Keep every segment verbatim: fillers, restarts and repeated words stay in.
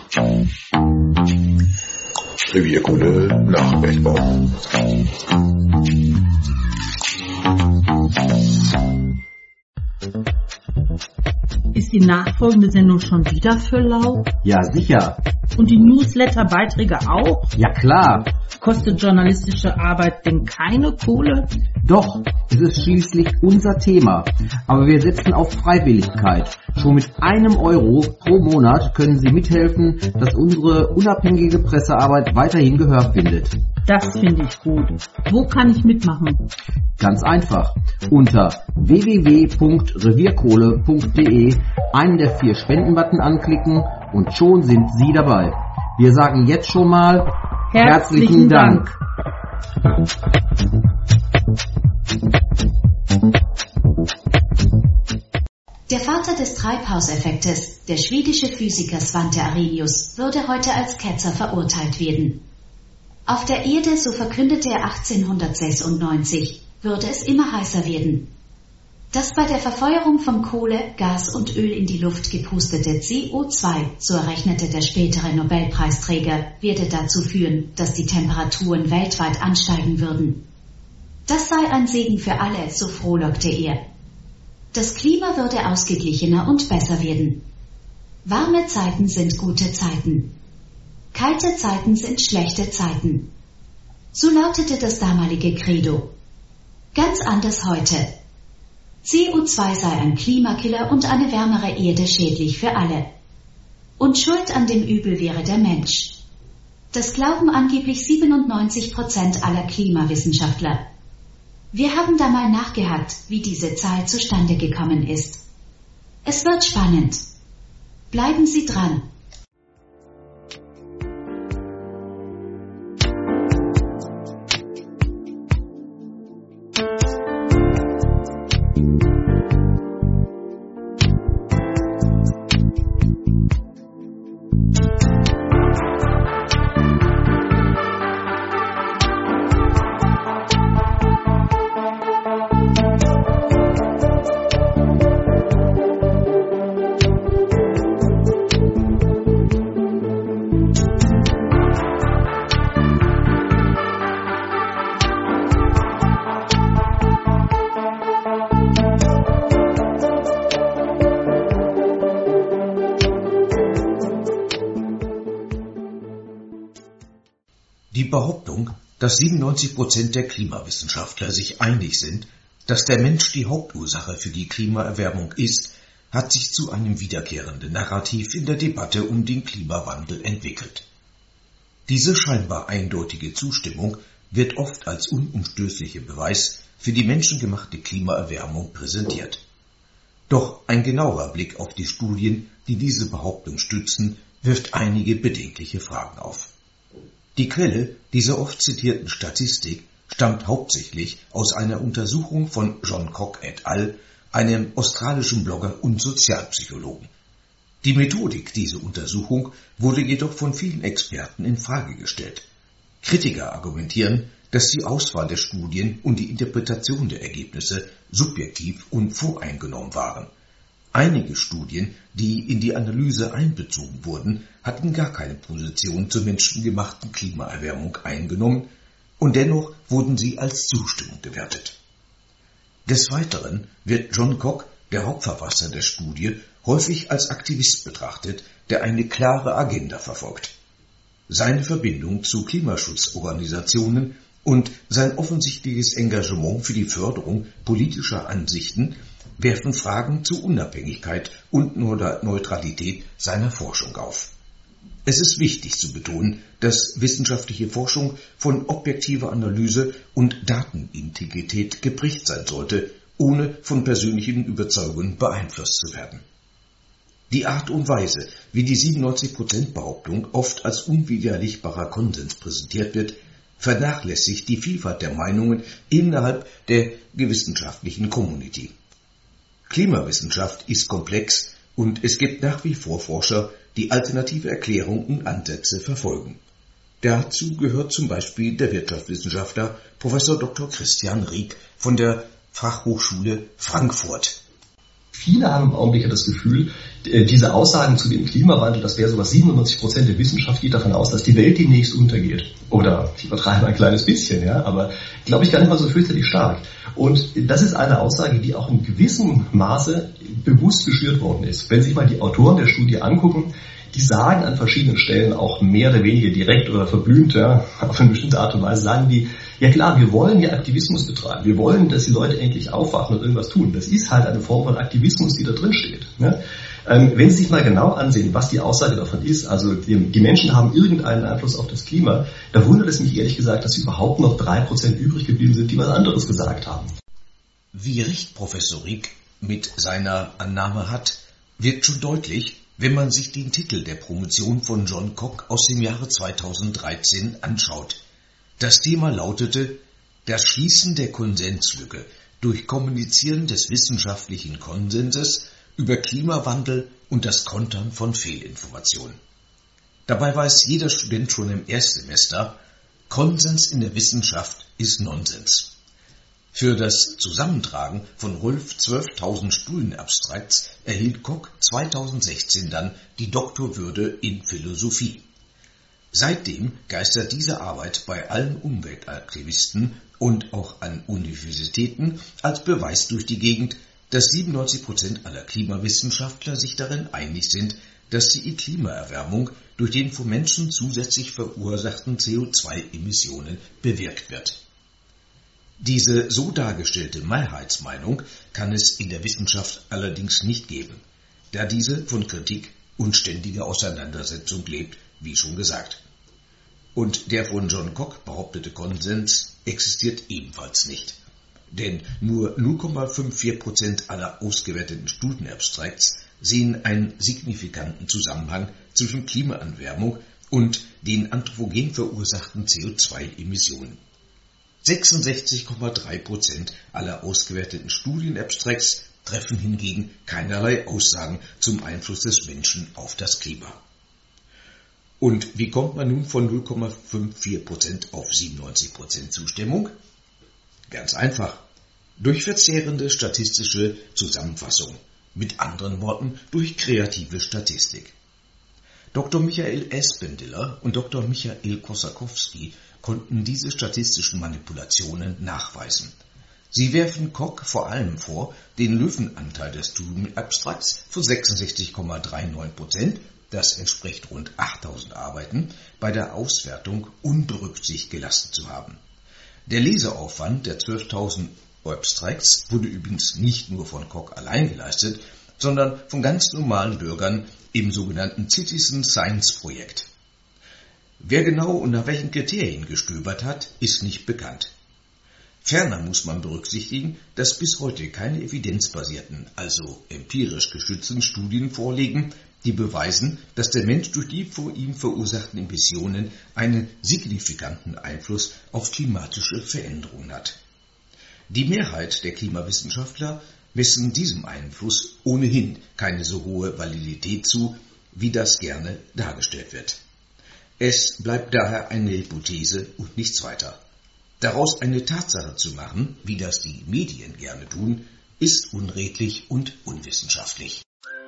Revierkunde nach Bergbau. Ist die nachfolgende Sendung schon wieder für lau? Ja, sicher. Und die Newsletter-Beiträge auch? Ja, klar. Kostet journalistische Arbeit denn keine Kohle? Doch, es ist schließlich unser Thema. Aber wir setzen auf Freiwilligkeit. Schon mit einem Euro pro Monat können Sie mithelfen, dass unsere unabhängige Pressearbeit weiterhin Gehör findet. Das finde ich gut. Wo kann ich mitmachen? Ganz einfach. Unter w w w punkt revierkohle punkt de einen der vier Spendenbutton anklicken und schon sind Sie dabei. Wir sagen jetzt schon mal herzlichen, herzlichen Dank. Der Vater des Treibhauseffektes, der schwedische Physiker Svante Arrhenius, würde heute als Ketzer verurteilt werden. Auf der Erde, so verkündete er achtzehnhundertsechsundneunzig, würde es immer heißer werden. Das bei der Verfeuerung von Kohle, Gas und Öl in die Luft gepustete C O zwei, so errechnete der spätere Nobelpreisträger, werde dazu führen, dass die Temperaturen weltweit ansteigen würden. Das sei ein Segen für alle, so frohlockte er. Das Klima würde ausgeglichener und besser werden. Warme Zeiten sind gute Zeiten. Kalte Zeiten sind schlechte Zeiten. So lautete das damalige Credo. Ganz anders heute. C O zwei sei ein Klimakiller und eine wärmere Erde schädlich für alle. Und schuld an dem Übel wäre der Mensch. Das glauben angeblich siebenundneunzig Prozent aller Klimawissenschaftler. Wir haben da mal nachgehakt, wie diese Zahl zustande gekommen ist. Es wird spannend. Bleiben Sie dran. Die Behauptung, dass siebenundneunzig Prozent der Klimawissenschaftler sich einig sind, dass der Mensch die Hauptursache für die Klimaerwärmung ist, hat sich zu einem wiederkehrenden Narrativ in der Debatte um den Klimawandel entwickelt. Diese scheinbar eindeutige Zustimmung wird oft als unumstößlicher Beweis für die menschengemachte Klimaerwärmung präsentiert. Doch ein genauerer Blick auf die Studien, die diese Behauptung stützen, wirft einige bedenkliche Fragen auf. Die Quelle dieser oft zitierten Statistik stammt hauptsächlich aus einer Untersuchung von John Cock et al., einem australischen Blogger und Sozialpsychologen. Die Methodik dieser Untersuchung wurde jedoch von vielen Experten in Frage gestellt. Kritiker argumentieren, dass die Auswahl der Studien und die Interpretation der Ergebnisse subjektiv und voreingenommen waren. Einige Studien, die in die Analyse einbezogen wurden, hatten gar keine Position zur menschengemachten Klimaerwärmung eingenommen und dennoch wurden sie als Zustimmung gewertet. Des Weiteren wird John Cock, der Hauptverfasser der Studie, häufig als Aktivist betrachtet, der eine klare Agenda verfolgt. Seine Verbindung zu Klimaschutzorganisationen und sein offensichtliches Engagement für die Förderung politischer Ansichten werfen Fragen zur Unabhängigkeit und Neutralität seiner Forschung auf. Es ist wichtig zu betonen, dass wissenschaftliche Forschung von objektiver Analyse und Datenintegrität geprägt sein sollte, ohne von persönlichen Überzeugungen beeinflusst zu werden. Die Art und Weise, wie die siebenundneunzig Prozent Behauptung oft als unwiderlegbarer Konsens präsentiert wird, vernachlässigt die Vielfalt der Meinungen innerhalb der wissenschaftlichen Community. Klimawissenschaft ist komplex und es gibt nach wie vor Forscher, die alternative Erklärungen und Ansätze verfolgen. Dazu gehört zum Beispiel der Wirtschaftswissenschaftler Professor Doktor Christian Rieck von der Fachhochschule Frankfurt. Viele haben im Augenblick das Gefühl, diese Aussagen zu dem Klimawandel, das wäre so was, siebenundneunzig Prozent der Wissenschaft geht davon aus, dass die Welt demnächst untergeht. Oder ich übertreibe ein kleines bisschen, ja, aber glaube ich gar nicht mal so fürchterlich stark. Und das ist eine Aussage, die auch in gewissem Maße bewusst geschürt worden ist. Wenn Sie sich mal die Autoren der Studie angucken, die sagen an verschiedenen Stellen auch mehr oder weniger direkt oder verblümt, ja, auf eine bestimmte Art und Weise, sagen die, ja klar, wir wollen ja Aktivismus betreiben. Wir wollen, dass die Leute endlich aufwachen und irgendwas tun. Das ist halt eine Form von Aktivismus, die da drin steht. Ne? Ähm, wenn Sie sich mal genau ansehen, was die Aussage davon ist, also die, die Menschen haben irgendeinen Einfluss auf das Klima, da wundert es mich ehrlich gesagt, dass überhaupt noch drei Prozent übrig geblieben sind, die was anderes gesagt haben. Wie recht Professor Rieck mit seiner Annahme hat, wird schon deutlich, wenn man sich den Titel der Promotion von John Cock aus dem Jahre zweitausenddreizehn anschaut. Das Thema lautete Das Schließen der Konsenslücke durch Kommunizieren des wissenschaftlichen Konsenses über Klimawandel und das Kontern von Fehlinformationen. Dabei weiß jeder Student schon im Erstsemester, Konsens in der Wissenschaft ist Nonsens. Für das Zusammentragen von rund zwölftausend Studienabstrakts erhielt Cock zweitausendsechzehn dann die Doktorwürde in Philosophie. Seitdem geistert diese Arbeit bei allen Umweltaktivisten und auch an Universitäten als Beweis durch die Gegend, dass siebenundneunzig Prozent aller Klimawissenschaftler sich darin einig sind, dass die Klimaerwärmung durch den vom Menschen zusätzlich verursachten C O zwei Emissionen bewirkt wird. Diese so dargestellte Mehrheitsmeinung kann es in der Wissenschaft allerdings nicht geben, da diese von Kritik und ständiger Auseinandersetzung lebt, wie schon gesagt. Und der von John Cock behauptete Konsens existiert ebenfalls nicht. Denn nur null Komma vierundfünfzig Prozent aller ausgewerteten Studienabstrakts sehen einen signifikanten Zusammenhang zwischen Klimaerwärmung und den anthropogen verursachten C O zwei Emissionen. sechsundsechzig Komma drei Prozent aller ausgewerteten Studienabstrakts treffen hingegen keinerlei Aussagen zum Einfluss des Menschen auf das Klima. Und wie kommt man nun von null Komma vierundfünfzig Prozent auf siebenundneunzig Prozent Zustimmung? Ganz einfach. Durch verzehrende statistische Zusammenfassung. Mit anderen Worten, durch kreative Statistik. Doktor Michael Espendiller und Doktor Michael Kosakowski konnten diese statistischen Manipulationen nachweisen. Sie werfen Cock vor allem vor, den Löwenanteil des Studienabstrakts von sechsundsechzig Komma neununddreißig Prozent, das entspricht rund achttausend Arbeiten, bei der Auswertung unberücksichtigt gelassen zu haben. Der Leseaufwand der zwölftausend Abstracts wurde übrigens nicht nur von Cock allein geleistet, sondern von ganz normalen Bürgern im sogenannten Citizen Science Projekt. Wer genau und nach welchen Kriterien gestöbert hat, ist nicht bekannt. Ferner muss man berücksichtigen, dass bis heute keine evidenzbasierten, also empirisch gestützten Studien vorliegen, die beweisen, dass der Mensch durch die von ihm verursachten Emissionen einen signifikanten Einfluss auf klimatische Veränderungen hat. Die Mehrheit der Klimawissenschaftler messen diesem Einfluss ohnehin keine so hohe Validität zu, wie das gerne dargestellt wird. Es bleibt daher eine Hypothese und nichts weiter. Daraus eine Tatsache zu machen, wie das die Medien gerne tun, ist unredlich und unwissenschaftlich.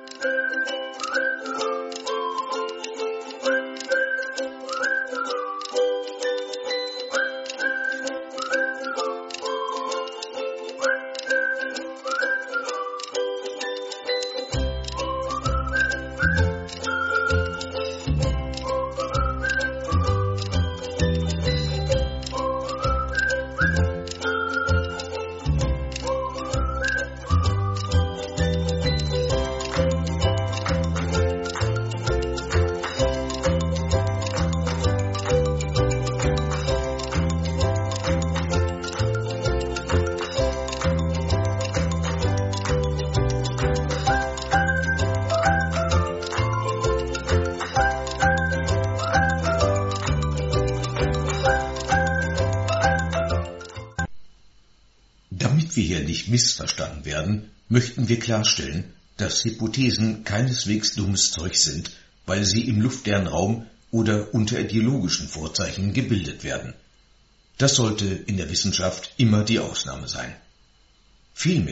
Damit wir hier nicht missverstanden werden, möchten wir klarstellen, dass Hypothesen keineswegs dummes Zeug sind, weil sie im luftleeren Raum oder unter ideologischen Vorzeichen gebildet werden. Das sollte in der Wissenschaft immer die Ausnahme sein. Vielmehr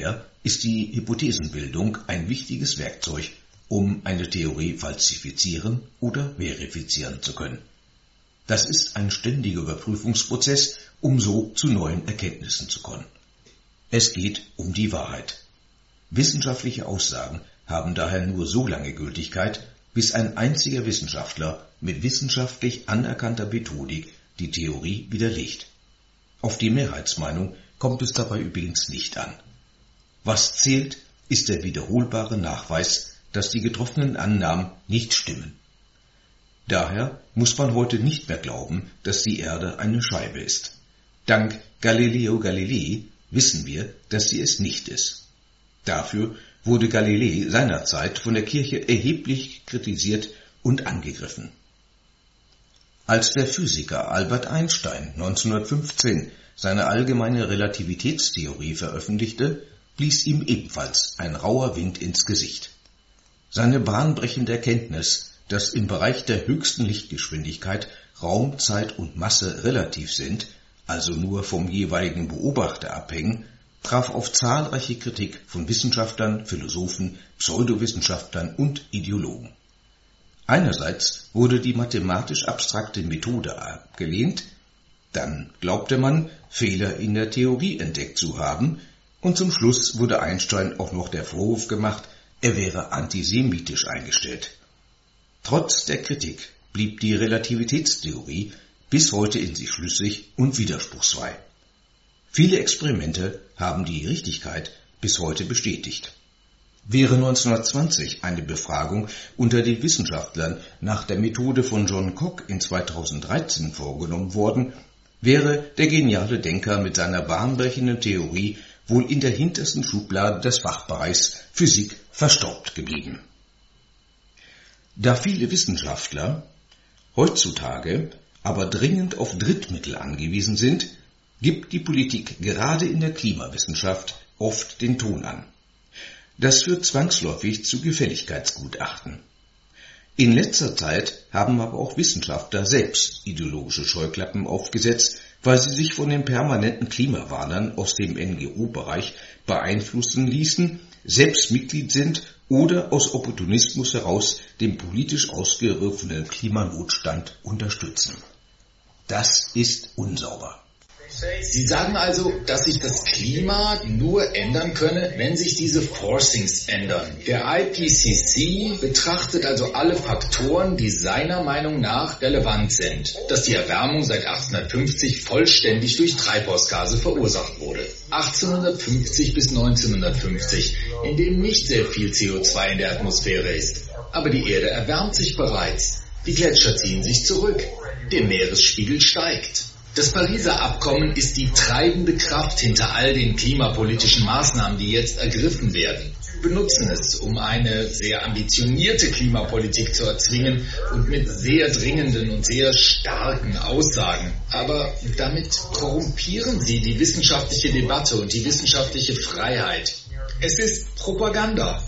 ist die Hypothesenbildung ein wichtiges Werkzeug, um eine Theorie falsifizieren oder verifizieren zu können. Das ist ein ständiger Überprüfungsprozess, um so zu neuen Erkenntnissen zu kommen. Es geht um die Wahrheit. Wissenschaftliche Aussagen haben daher nur so lange Gültigkeit, bis ein einziger Wissenschaftler mit wissenschaftlich anerkannter Methodik die Theorie widerlegt. Auf die Mehrheitsmeinung kommt es dabei übrigens nicht an. Was zählt, ist der wiederholbare Nachweis, dass die getroffenen Annahmen nicht stimmen. Daher muss man heute nicht mehr glauben, dass die Erde eine Scheibe ist. Dank Galileo Galilei wissen wir, dass sie es nicht ist. Dafür wurde Galilei seinerzeit von der Kirche erheblich kritisiert und angegriffen. Als der Physiker Albert Einstein neunzehnhundertfünfzehn seine allgemeine Relativitätstheorie veröffentlichte, blies ihm ebenfalls ein rauer Wind ins Gesicht. Seine bahnbrechende Erkenntnis, dass im Bereich der höchsten Lichtgeschwindigkeit Raum, Zeit und Masse relativ sind, also nur vom jeweiligen Beobachter abhängen, traf auf zahlreiche Kritik von Wissenschaftlern, Philosophen, Pseudowissenschaftlern und Ideologen. Einerseits wurde die mathematisch abstrakte Methode abgelehnt, dann glaubte man, Fehler in der Theorie entdeckt zu haben, und zum Schluss wurde Einstein auch noch der Vorwurf gemacht, er wäre antisemitisch eingestellt. Trotz der Kritik blieb die Relativitätstheorie bis heute in sich schlüssig und widerspruchsfrei. Viele Experimente haben die Richtigkeit bis heute bestätigt. Wäre neunzehnhundertzwanzig eine Befragung unter den Wissenschaftlern nach der Methode von John Cock in zweitausenddreizehn vorgenommen worden, wäre der geniale Denker mit seiner bahnbrechenden Theorie wohl in der hintersten Schublade des Fachbereichs Physik verstaubt geblieben. Da viele Wissenschaftler heutzutage aber dringend auf Drittmittel angewiesen sind, gibt die Politik gerade in der Klimawissenschaft oft den Ton an. Das führt zwangsläufig zu Gefälligkeitsgutachten. In letzter Zeit haben aber auch Wissenschaftler selbst ideologische Scheuklappen aufgesetzt, weil sie sich von den permanenten Klimawarnern aus dem N G O-Bereich beeinflussen ließen, selbst Mitglied sind oder aus Opportunismus heraus den politisch ausgerufenen Klimanotstand unterstützen. Das ist unsauber. Sie sagen also, dass sich das Klima nur ändern könne, wenn sich diese Forcings ändern. Der I P C C betrachtet also alle Faktoren, die seiner Meinung nach relevant sind, dass die Erwärmung seit achtzehnhundertfünfzig vollständig durch Treibhausgase verursacht wurde. achtzehnhundertfünfzig bis neunzehnhundertfünfzig, in dem nicht sehr viel C O zwei in der Atmosphäre ist. Aber die Erde erwärmt sich bereits. Die Gletscher ziehen sich zurück. Der Meeresspiegel steigt. Das Pariser Abkommen ist die treibende Kraft hinter all den klimapolitischen Maßnahmen, die jetzt ergriffen werden. Wir benutzen es, um eine sehr ambitionierte Klimapolitik zu erzwingen und mit sehr dringenden und sehr starken Aussagen. Aber damit korrumpieren sie die wissenschaftliche Debatte und die wissenschaftliche Freiheit. Es ist Propaganda.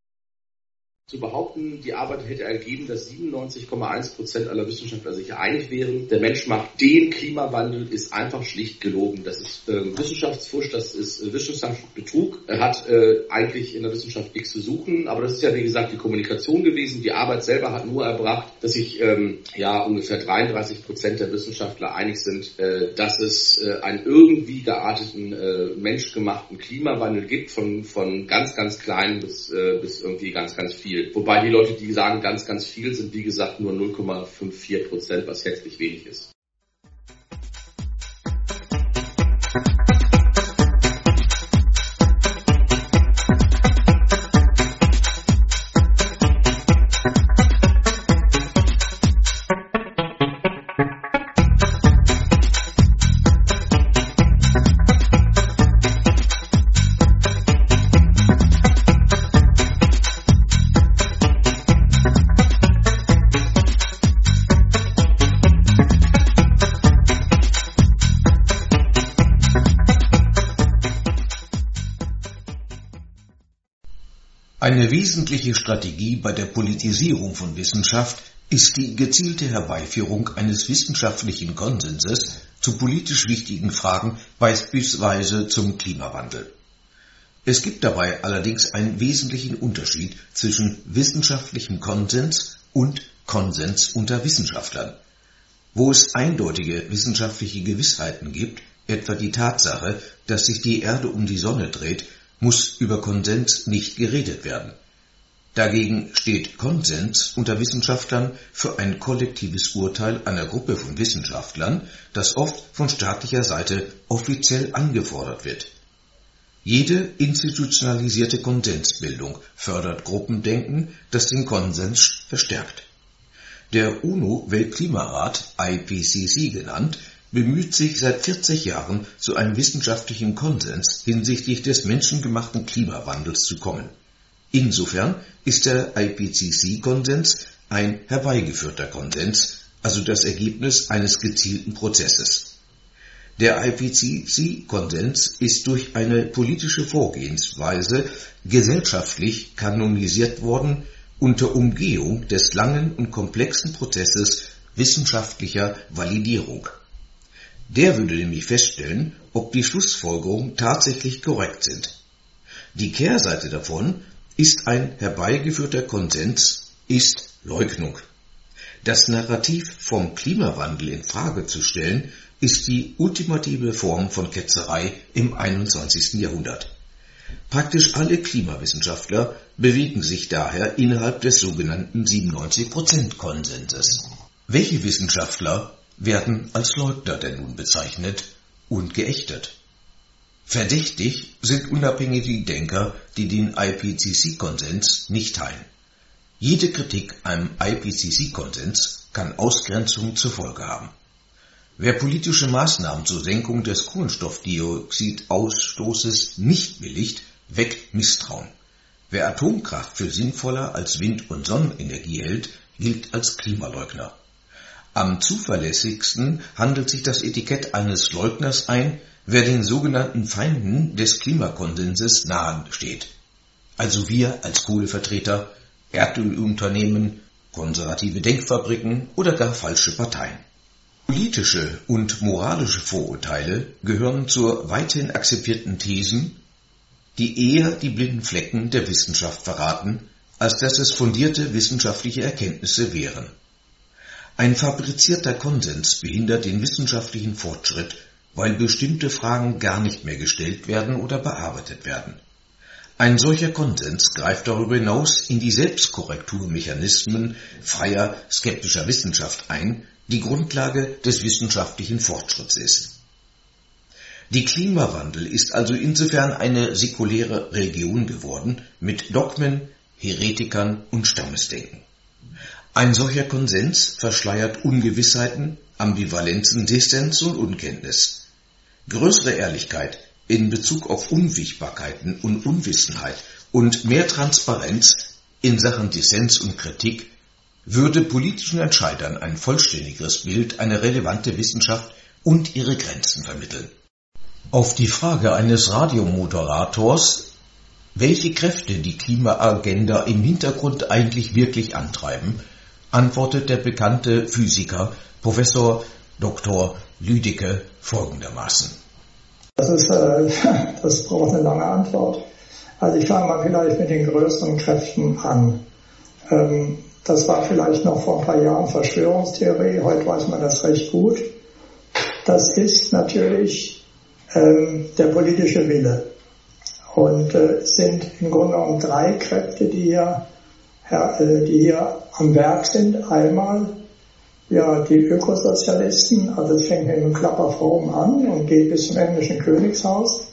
Zu behaupten, die Arbeit hätte ergeben, dass siebenundneunzig Komma eins Prozent aller Wissenschaftler sich einig wären, der Mensch macht den Klimawandel, ist einfach schlicht gelogen. Das ist äh, Wissenschaftsfusch, das ist äh, Wissenschaftsbetrug. Er hat äh, eigentlich in der Wissenschaft nichts zu suchen, aber das ist ja wie gesagt die Kommunikation gewesen. Die Arbeit selber hat nur erbracht, dass sich ähm, ja ungefähr dreiunddreißig Prozent der Wissenschaftler einig sind, äh, dass es äh, einen irgendwie gearteten, äh, menschgemachten Klimawandel gibt, von, von ganz, ganz klein bis, äh, bis irgendwie ganz, ganz viel. Wobei die Leute, die sagen ganz, ganz viel, sind wie gesagt nur null Komma vierundfünfzig Prozent, was herzlich wenig ist. Eine wesentliche Strategie bei der Politisierung von Wissenschaft ist die gezielte Herbeiführung eines wissenschaftlichen Konsenses zu politisch wichtigen Fragen, beispielsweise zum Klimawandel. Es gibt dabei allerdings einen wesentlichen Unterschied zwischen wissenschaftlichem Konsens und Konsens unter Wissenschaftlern. Wo es eindeutige wissenschaftliche Gewissheiten gibt, etwa die Tatsache, dass sich die Erde um die Sonne dreht, muss über Konsens nicht geredet werden. Dagegen steht Konsens unter Wissenschaftlern für ein kollektives Urteil einer Gruppe von Wissenschaftlern, das oft von staatlicher Seite offiziell angefordert wird. Jede institutionalisierte Konsensbildung fördert Gruppendenken, das den Konsens verstärkt. Der UNO-Weltklimarat, I P C C genannt, bemüht sich seit vierzig Jahren, zu einem wissenschaftlichen Konsens hinsichtlich des menschengemachten Klimawandels zu kommen. Insofern ist der I P C C-Konsens ein herbeigeführter Konsens, also das Ergebnis eines gezielten Prozesses. Der I P C C-Konsens ist durch eine politische Vorgehensweise gesellschaftlich kanonisiert worden unter Umgehung des langen und komplexen Prozesses wissenschaftlicher Validierung. Der würde nämlich feststellen, ob die Schlussfolgerungen tatsächlich korrekt sind. Die Kehrseite davon ist ein herbeigeführter Konsens, ist Leugnung. Das Narrativ vom Klimawandel in Frage zu stellen, ist die ultimative Form von Ketzerei im einundzwanzigsten Jahrhundert. Praktisch alle Klimawissenschaftler bewegen sich daher innerhalb des sogenannten siebenundneunzig Prozent Konsenses. Welche Wissenschaftler werden als Leugner denn nun bezeichnet und geächtet? Verdächtig sind unabhängige Denker, die den I P C C-Konsens nicht teilen. Jede Kritik am I P C C-Konsens kann Ausgrenzung zur Folge haben. Wer politische Maßnahmen zur Senkung des Kohlenstoffdioxidausstoßes nicht billigt, weckt Misstrauen. Wer Atomkraft für sinnvoller als Wind- und Sonnenenergie hält, gilt als Klimaleugner. Am zuverlässigsten handelt sich das Etikett eines Leugners ein, wer den sogenannten Feinden des Klimakonsenses nahe steht. Also wir als Kohlevertreter, Erdölunternehmen, konservative Denkfabriken oder gar falsche Parteien. Politische und moralische Vorurteile gehören zur weithin akzeptierten Thesen, die eher die blinden Flecken der Wissenschaft verraten, als dass es fundierte wissenschaftliche Erkenntnisse wären. Ein fabrizierter Konsens behindert den wissenschaftlichen Fortschritt, weil bestimmte Fragen gar nicht mehr gestellt werden oder bearbeitet werden. Ein solcher Konsens greift darüber hinaus in die Selbstkorrekturmechanismen freier, skeptischer Wissenschaft ein, die Grundlage des wissenschaftlichen Fortschritts ist. Die Klimawandel ist also insofern eine säkuläre Religion geworden, mit Dogmen, Heretikern und Stammesdenken. Ein solcher Konsens verschleiert Ungewissheiten, Ambivalenzen, Dissens und Unkenntnis. Größere Ehrlichkeit in Bezug auf Unwägbarkeiten und Unwissenheit und mehr Transparenz in Sachen Dissens und Kritik würde politischen Entscheidern ein vollständigeres Bild, eine relevante Wissenschaft und ihre Grenzen vermitteln. Auf die Frage eines Radiomoderators, welche Kräfte die Klimaagenda im Hintergrund eigentlich wirklich antreiben, antwortet der bekannte Physiker Professor Doktor Lüdicke folgendermaßen. Das, ist, äh, das braucht eine lange Antwort. Also ich fange mal vielleicht mit den größeren Kräften an. Ähm, das war vielleicht noch vor ein paar Jahren Verschwörungstheorie, heute weiß man das recht gut. Das ist natürlich ähm, der politische Wille. Und äh, es sind im Grunde genommen drei Kräfte, die hier, äh, die hier am Werk sind. Einmal ja, die Ökosozialisten, also es fängt mit dem Klapperfromm an und geht bis zum englischen Königshaus,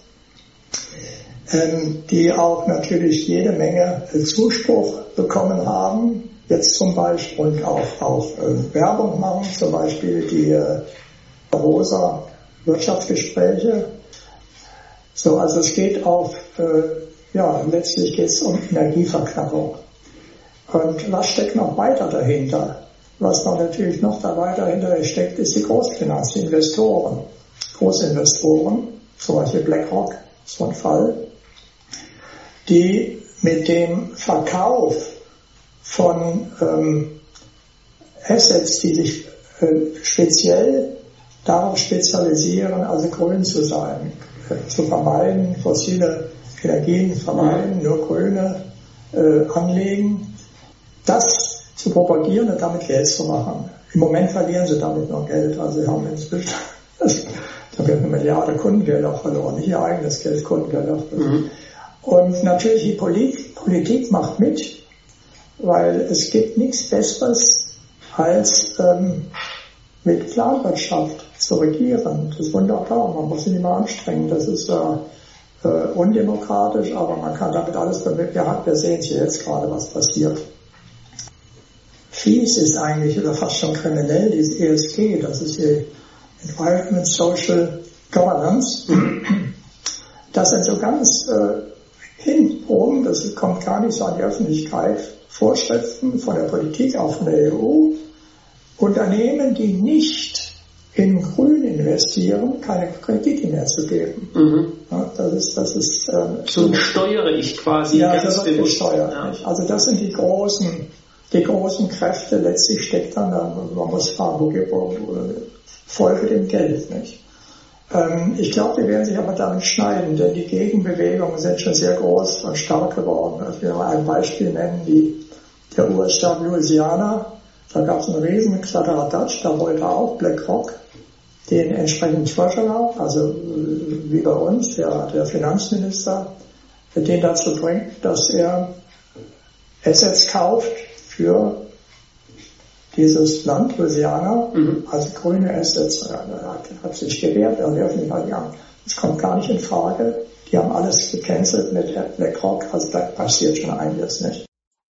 ähm, die auch natürlich jede Menge äh, Zuspruch bekommen haben, jetzt zum Beispiel, und auch, auch äh, Werbung machen, zum Beispiel die äh, rosa Wirtschaftsgespräche. So, also es geht auf, äh, ja, letztlich geht es um Energieverknappung. Und was steckt noch weiter dahinter? Was noch natürlich noch da weiter dahinter steckt, ist die Großfinanz, die Investoren. Großinvestoren, zum Beispiel BlackRock, so ein Fall, die mit dem Verkauf von ähm, Assets, die sich äh, speziell darauf spezialisieren, also grün zu sein, äh, zu vermeiden, fossile Energien vermeiden, nur grüne äh, anlegen, das zu propagieren und damit Geld zu machen. Im Moment verlieren sie damit noch Geld, also sie haben inzwischen da wird eine Milliarde Kundengeld auch verloren, nicht ihr eigenes Geld, Kundengeld auch verloren. Mhm. Und natürlich die Politik, Politik macht mit, weil es gibt nichts Besseres als ähm, mit Planwirtschaft zu regieren. Das ist wunderbar, man muss sich nicht mehr anstrengen, das ist äh, äh, undemokratisch, aber man kann damit alles bewirken. Ja, wir sehen hier jetzt gerade, was passiert. Fies ist eigentlich, oder fast schon kriminell, dieses E S G, das ist die Environment Social Governance. Das sind so ganz äh, hintenrum, das kommt gar nicht so an die Öffentlichkeit, Vorschriften von der Politik, auch von der E U. Unternehmen, die nicht in Grün investieren, keine Kredite mehr zu geben. Mhm. Ja, das ist, das ist, ähm, so steuere ich quasi. Ja, das wird gesteuert. Ja. Also das sind die großen, die großen Kräfte. Letztlich steckt dann, dann man muss fragen, wo gibt wo, Folge dem Geld, nicht? Ähm, ich glaube, die werden sich aber damit schneiden, denn die Gegenbewegungen sind schon sehr groß und stark geworden. Also, ich will mal ein Beispiel nennen, die, der U S-Staat Louisiana. Da gab es einen riesen Kladderadatsch, da wollte auch BlackRock den entsprechenden Treasurer, also wie bei uns, der, der Finanzminister, den dazu bringt, dass er Assets kauft für dieses Land, Louisiana, mhm. also grüne Assets, er hat, hat sich gewehrt, er hat gesagt, ja, das kommt gar nicht in Frage, die haben alles gecancelt mit BlackRock, also da passiert schon einiges, nicht?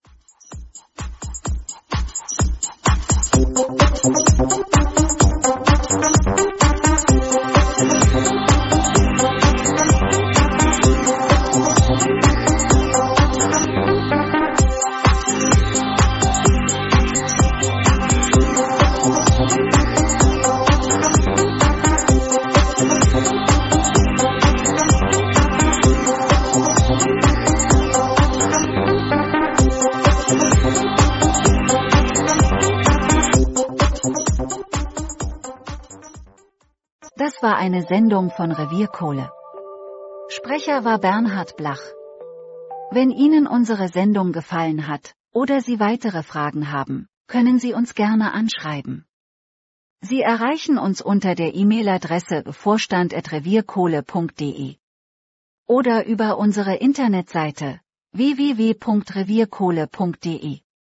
Das war eine Sendung von Revierkohle. Sprecher war Bernhard Blach. Wenn Ihnen unsere Sendung gefallen hat, oder Sie weitere Fragen haben, können Sie uns gerne anschreiben. Sie erreichen uns unter der E-Mail-Adresse vorstand at revierkohle punkt de oder über unsere Internetseite w w w punkt revierkohle punkt de.